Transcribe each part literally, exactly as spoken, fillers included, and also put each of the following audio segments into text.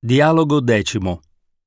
Dialogo decimo.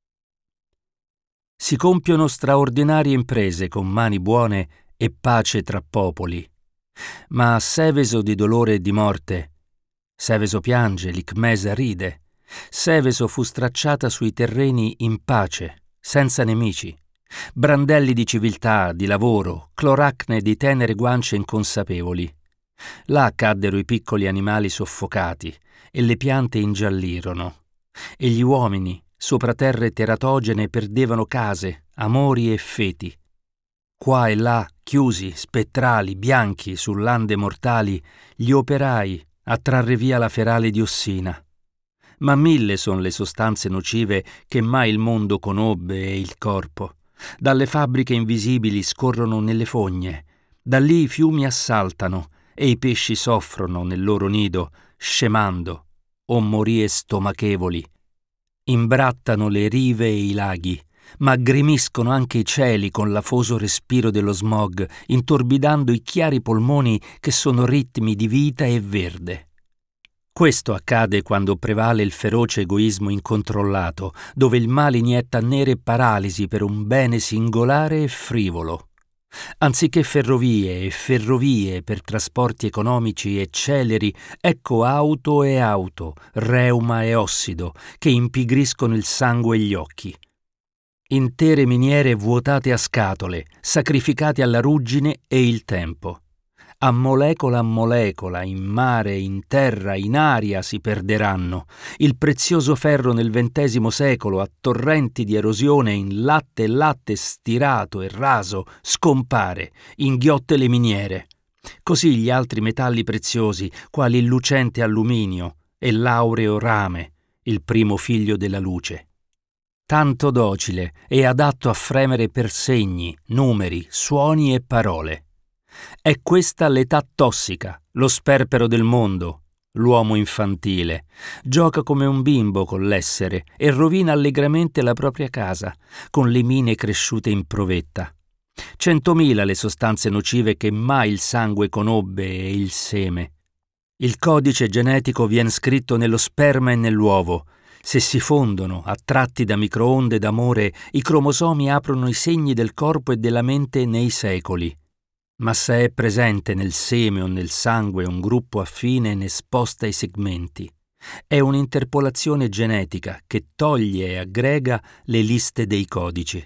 Si compiono straordinarie imprese con mani buone e pace tra popoli. Ma a Seveso di dolore e di morte, Seveso piange, Licmesa ride, Seveso fu stracciata sui terreni in pace, senza nemici, brandelli di civiltà, di lavoro, cloracne di tenere guance inconsapevoli. Là caddero i piccoli animali soffocati e le piante ingiallirono, e gli uomini, sopra terre teratogene, perdevano case, amori e feti. Qua e là, chiusi, spettrali, bianchi, su lande mortali, gli operai a trarre via la ferale diossina. Ma mille son le sostanze nocive che mai il mondo conobbe e il corpo. Dalle fabbriche invisibili scorrono nelle fogne, da lì i fiumi assaltano e i pesci soffrono nel loro nido, scemando, o morie stomachevoli. Imbrattano le rive e i laghi, ma grimiscono anche i cieli con l'afoso respiro dello smog, intorbidando i chiari polmoni che sono ritmi di vita e verde. Questo accade quando prevale il feroce egoismo incontrollato, dove il male inietta nere paralisi per un bene singolare e frivolo. Anziché ferrovie e ferrovie per trasporti economici e celeri, ecco auto e auto, reuma e ossido, che impigriscono il sangue e gli occhi. Intere miniere vuotate a scatole, sacrificate alla ruggine e il tempo. A molecola a molecola, in mare, in terra, in aria si perderanno. Il prezioso ferro nel ventesimo secolo, a torrenti di erosione, in latte e latte stirato e raso, scompare, inghiotte le miniere. Così gli altri metalli preziosi, quali il lucente alluminio e l'aureo rame, il primo figlio della luce. Tanto docile e adatto a fremere per segni, numeri, suoni e parole. È questa l'età tossica, lo sperpero del mondo, l'uomo infantile. Gioca come un bimbo con l'essere e rovina allegramente la propria casa, con le mine cresciute in provetta. Centomila le sostanze nocive che mai il sangue conobbe e il seme. Il codice genetico vien scritto nello sperma e nell'uovo. Se si fondono, attratti da microonde d'amore, i cromosomi aprono i segni del corpo e della mente nei secoli. Ma se è presente nel seme o nel sangue un gruppo affine ne sposta i segmenti. È un'interpolazione genetica che toglie e aggrega le liste dei codici.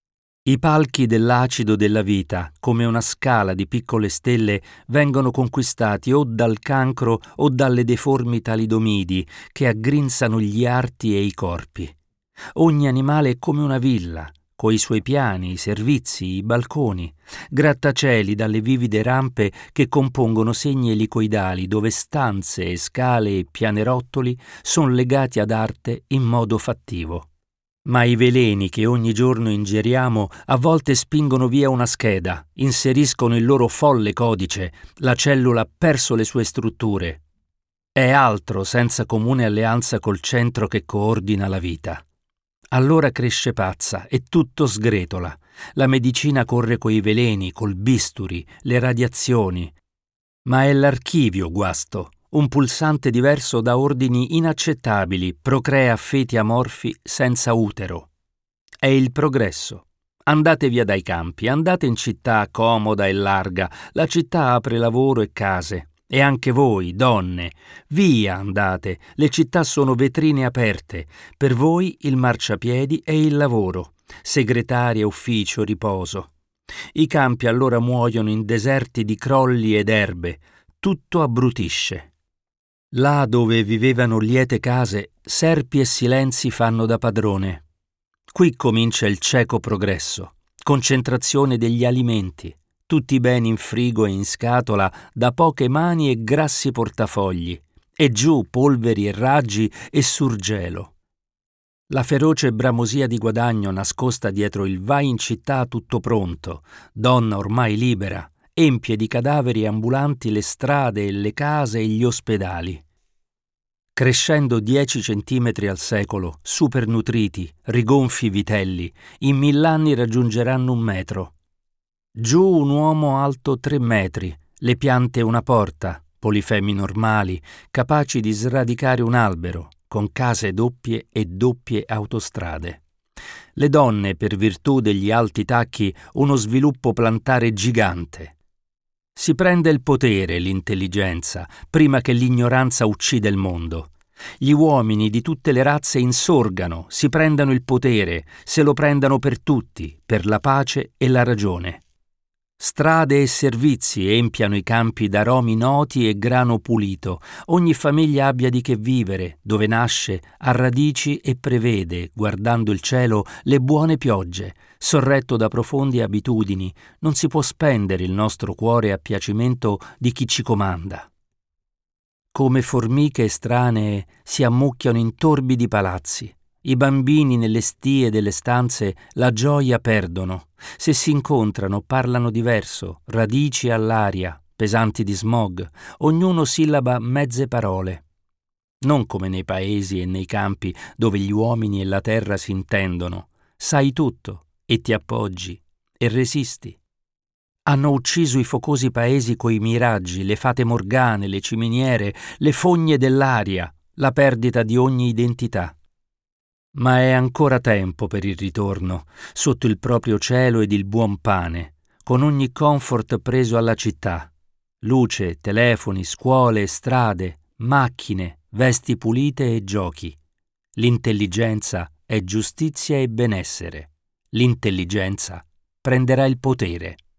I palchi dell'acido della vita, come una scala di piccole stelle, vengono conquistati o dal cancro o dalle deformi talidomidi che aggrinzano gli arti e i corpi. Ogni animale è come una villa, coi suoi piani, i servizi, i balconi, grattacieli dalle vivide rampe che compongono segni elicoidali dove stanze e scale e pianerottoli sono legati ad arte in modo fattivo. Ma i veleni che ogni giorno ingeriamo a volte spingono via una scheda, inseriscono il loro folle codice, la cellula ha perso le sue strutture. È altro senza comune alleanza col centro che coordina la vita. Allora cresce pazza e tutto sgretola. La medicina corre coi veleni, col bisturi, le radiazioni. Ma è l'archivio guasto, un pulsante diverso da ordini inaccettabili, procrea feti amorfi senza utero. È il progresso. Andate via dai campi, andate in città comoda e larga, la città apre lavoro e case. E anche voi, donne, via andate, le città sono vetrine aperte, per voi il marciapiedi e il lavoro, segretaria, ufficio, riposo. I campi allora muoiono in deserti di crolli ed erbe, tutto abbrutisce. Là dove vivevano liete case, serpi e silenzi fanno da padrone. Qui comincia il cieco progresso, concentrazione degli alimenti, tutti beni in frigo e in scatola da poche mani e grassi portafogli, e giù polveri e raggi e surgelo. La feroce bramosia di guadagno nascosta dietro il vai in città tutto pronto, donna ormai libera, empie di cadaveri ambulanti le strade e le case e gli ospedali. Crescendo dieci centimetri al secolo, supernutriti, rigonfi vitelli, in mill'anni raggiungeranno un metro. Giù un uomo alto tre metri, le piante una porta, polifemi normali, capaci di sradicare un albero, con case doppie e doppie autostrade. Le donne, per virtù degli alti tacchi, uno sviluppo plantare gigante. Si prende il potere, l'intelligenza, prima che l'ignoranza uccida il mondo. Gli uomini di tutte le razze insorgano, si prendano il potere, se lo prendano per tutti, per la pace e la ragione. Strade e servizi empiano i campi d'aromi noti e grano pulito. Ogni famiglia abbia di che vivere, dove nasce, ha radici e prevede, guardando il cielo, le buone piogge. Sorretto da profondi abitudini, non si può spendere il nostro cuore a piacimento di chi ci comanda. Come formiche estranee si ammucchiano in torbidi palazzi. I bambini nelle stie delle stanze la gioia perdono. Se si incontrano parlano diverso, radici all'aria, pesanti di smog, ognuno sillaba mezze parole. Non come nei paesi e nei campi dove gli uomini e la terra si intendono. Sai tutto e ti appoggi e resisti. Hanno ucciso i focosi paesi coi miraggi, le fate morgane, le ciminiere, le fogne dell'aria, la perdita di ogni identità. Ma è ancora tempo per il ritorno, sotto il proprio cielo ed il buon pane, con ogni comfort preso alla città. Luce, telefoni, scuole, strade, macchine, vesti pulite e giochi. L'intelligenza è giustizia e benessere. L'intelligenza prenderà il potere.